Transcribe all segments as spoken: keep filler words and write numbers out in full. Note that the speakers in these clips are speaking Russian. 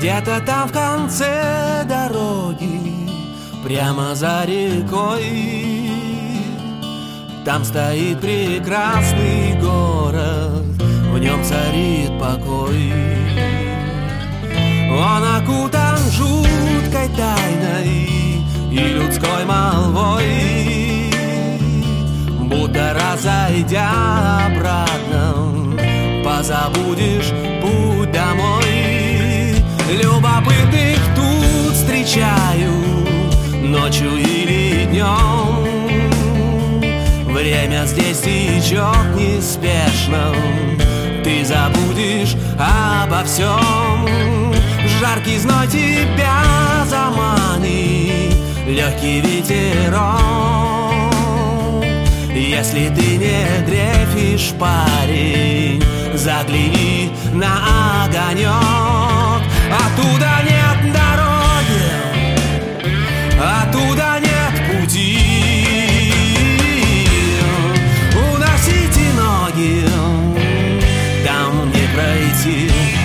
Где-то там в конце дороги, прямо за рекой, там стоит прекрасный город, в нем царит покой. Он окутан жуткой тайной и людской молвой, будто разойдя обратно, позабудешь путь домой. Любопытных тут встречаю ночью или днем. Время здесь течет неспешно, ты забудешь обо всем. Жаркий зной тебя заманит, легкий ветерок. Если ты не дрейфишь, парень, загляни на огонек. Оттуда нет дороги, оттуда нет пути. Уносите ноги, там не пройти.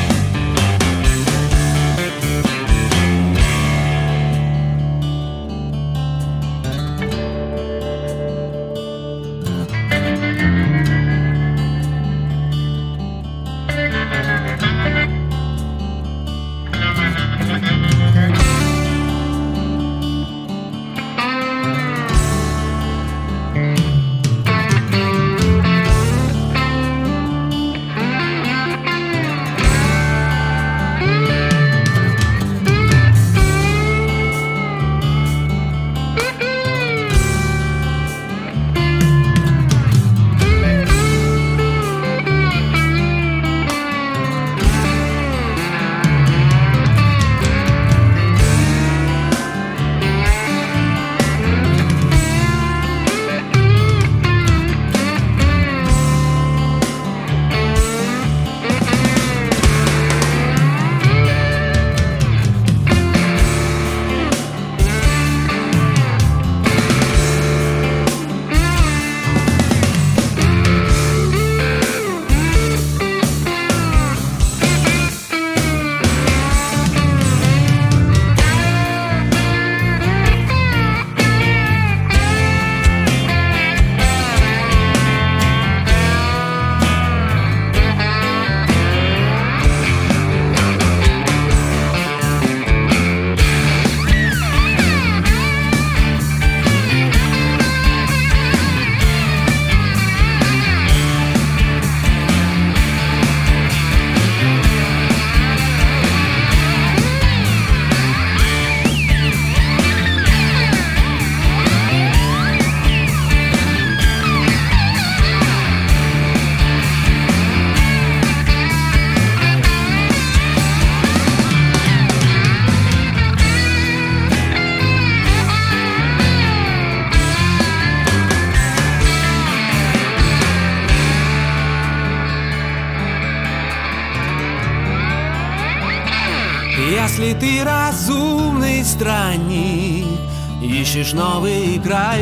Если ты разумный странник, ищешь новый край,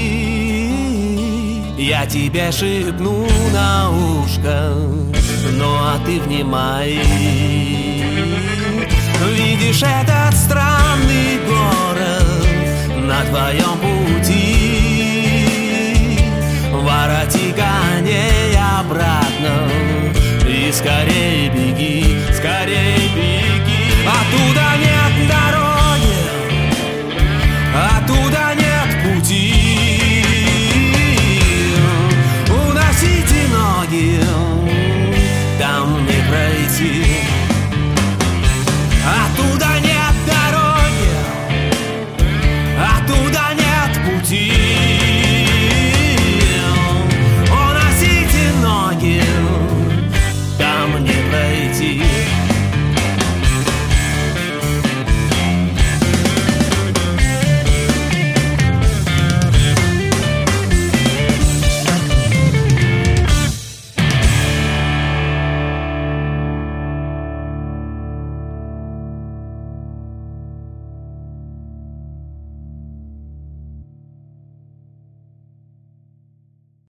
я тебе шепну на ушко, ну а ты внимай. Видишь этот странный город на твоем пути?